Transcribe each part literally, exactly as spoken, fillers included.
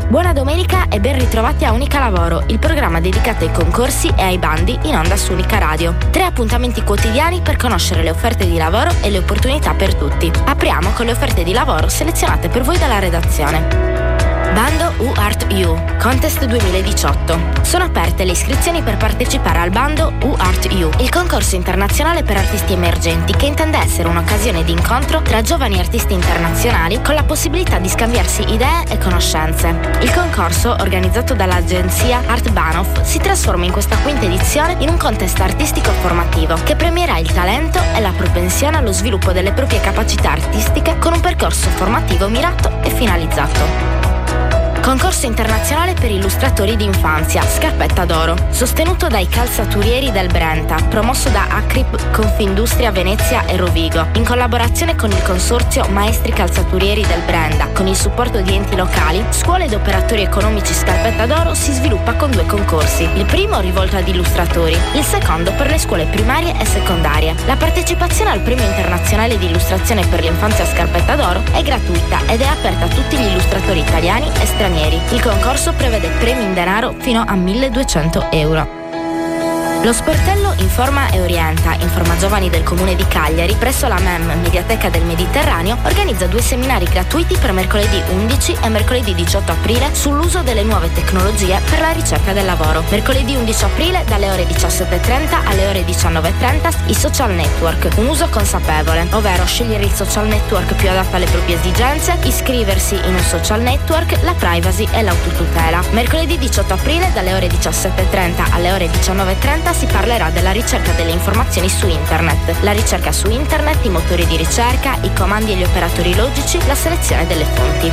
Buona domenica e ben ritrovati a Unica Lavoro, il programma dedicato ai concorsi e ai bandi in onda su Unica Radio. Tre appuntamenti quotidiani per conoscere le offerte di lavoro e le opportunità per tutti. Apriamo con le offerte di lavoro selezionate per voi dalla redazione. Bando UArtU Contest duemiladiciotto. Sono aperte le iscrizioni per partecipare al bando UArtU, il concorso internazionale per artisti emergenti che intende essere un'occasione di incontro tra giovani artisti internazionali con la possibilità di scambiarsi idee e conoscenze. Il concorso, organizzato dall'agenzia Art Banoff, si trasforma in questa quinta edizione in un contest artistico formativo che premierà il talento e la propensione allo sviluppo delle proprie capacità artistiche con un percorso formativo mirato e finalizzato. Concorso internazionale per illustratori di infanzia, Scarpetta d'Oro, sostenuto dai calzaturieri del Brenta, promosso da Acrip, Confindustria Venezia e Rovigo, in collaborazione con il consorzio Maestri Calzaturieri del Brenta, con il supporto di enti locali, scuole ed operatori economici Scarpetta d'Oro si sviluppa con due concorsi, il primo rivolto ad illustratori, il secondo per le scuole primarie e secondarie. La partecipazione al premio internazionale di illustrazione per l'infanzia Scarpetta d'Oro è gratuita ed è aperta a tutti gli illustratori italiani e stranieri. Il concorso prevede premi in denaro fino a milleduecento euro. Lo sportello Informa e Orienta, Informa Giovani del Comune di Cagliari, presso la M E M Mediateca del Mediterraneo, organizza due seminari gratuiti per mercoledì undici e mercoledì diciotto aprile sull'uso delle nuove tecnologie per la ricerca del lavoro. Mercoledì undici aprile dalle ore diciassette e trenta alle ore diciannove e trenta i social network, un uso consapevole, ovvero scegliere il social network più adatto alle proprie esigenze, iscriversi in un social network, la privacy e l'autotutela. Mercoledì diciotto aprile dalle ore diciassette e trenta alle ore diciannove e trenta si parlerà della ricerca delle informazioni su internet, la ricerca su internet, i motori di ricerca, i comandi e gli operatori logici, la selezione delle fonti.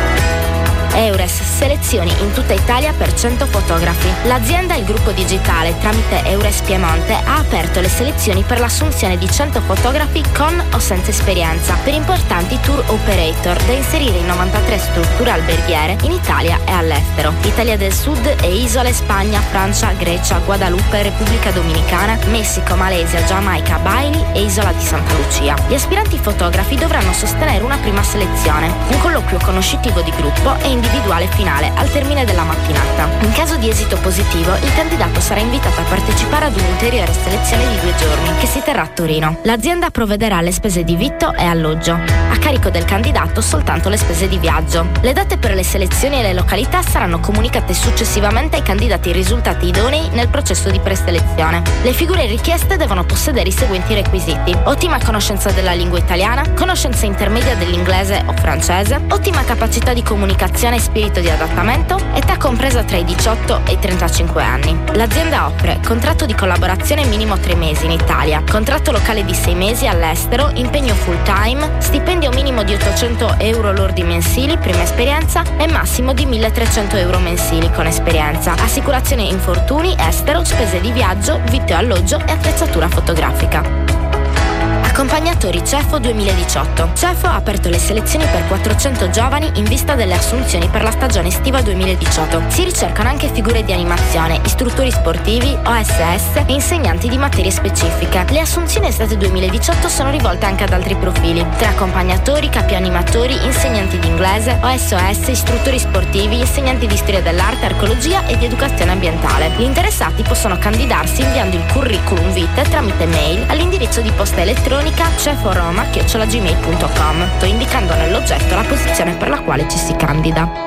Eures, selezioni in tutta Italia per cento fotografi. L'azienda e il gruppo digitale, tramite Eures Piemonte, ha aperto le selezioni per l'assunzione di cento fotografi con o senza esperienza per importanti tour operator da inserire in novantatré strutture alberghiere in Italia e all'estero. Italia del Sud e isole Spagna, Francia, Grecia, Guadalupe, Repubblica Dominicana, Messico, Malesia, Giamaica, Bali e Isola di Santa Lucia. Gli aspiranti fotografi dovranno sostenere una prima selezione, un colloquio conoscitivo di gruppo e individuale finale al termine della mattinata. In caso di esito positivo, il candidato sarà invitato a partecipare ad un'ulteriore selezione di due giorni che si terrà a Torino. L'azienda provvederà alle spese di vitto e alloggio. A carico del candidato soltanto le spese di viaggio. Le date per le selezioni e le località saranno comunicate successivamente ai candidati risultati idonei nel processo di preselezione. Le figure richieste devono possedere i seguenti requisiti: ottima conoscenza della lingua italiana, conoscenza intermedia dell'inglese o francese, ottima capacità di comunicazione e spirito di adattamento, età compresa tra i diciotto e i trentacinque anni. L'azienda offre contratto di collaborazione minimo tre mesi in Italia, contratto locale di sei mesi all'estero, impegno full time, stipendio minimo di ottocento euro lordi mensili, prima esperienza, e massimo di milletrecento euro mensili con esperienza, assicurazione infortuni, estero, spese di viaggio, vitto e alloggio e attrezzatura fotografica. Accompagnatori Cefo duemiladiciotto. Cefo ha aperto le selezioni per quattrocento giovani in vista delle assunzioni per la stagione estiva duemiladiciotto. Si ricercano anche figure di animazione, istruttori sportivi, O S S e insegnanti di materie specifiche. Le assunzioni estate duemiladiciotto sono rivolte anche ad altri profili, tra accompagnatori, capi animatori, insegnanti di inglese, O S O S, istruttori sportivi, insegnanti di storia dell'arte, archeologia e di educazione ambientale. Gli interessati possono candidarsi inviando il curriculum vitae tramite mail all'indirizzo di posta elettronica ceforoma chiocciola gmail punto com, indicando nell'oggetto la posizione per la quale ci si candida.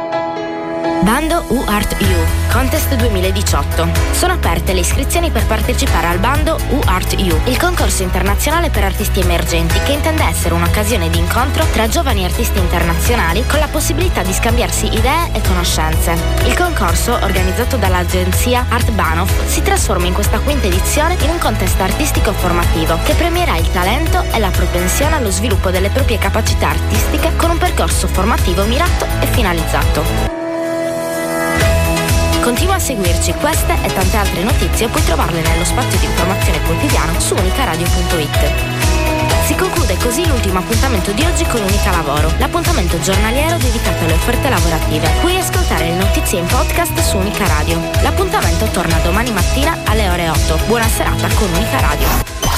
Bando UArtU Contest duemiladiciotto. Sono aperte le iscrizioni per partecipare al bando UArtU, il concorso internazionale per artisti emergenti che intende essere un'occasione di incontro tra giovani artisti internazionali con la possibilità di scambiarsi idee e conoscenze. Il concorso, organizzato dall'agenzia Art Banoff, si trasforma in questa quinta edizione in un contest artistico formativo che premierà il talento e la propensione allo sviluppo delle proprie capacità artistiche con un percorso formativo mirato e finalizzato. Continua a seguirci, queste e tante altre notizie puoi trovarle nello spazio di informazione quotidiano su unicaradio punto it. Si conclude così l'ultimo appuntamento di oggi con Unica Lavoro, l'appuntamento giornaliero dedicato alle offerte lavorative. Puoi ascoltare le notizie in podcast su Unica Radio. L'appuntamento torna domani mattina alle ore otto. Buona serata con Unica Radio.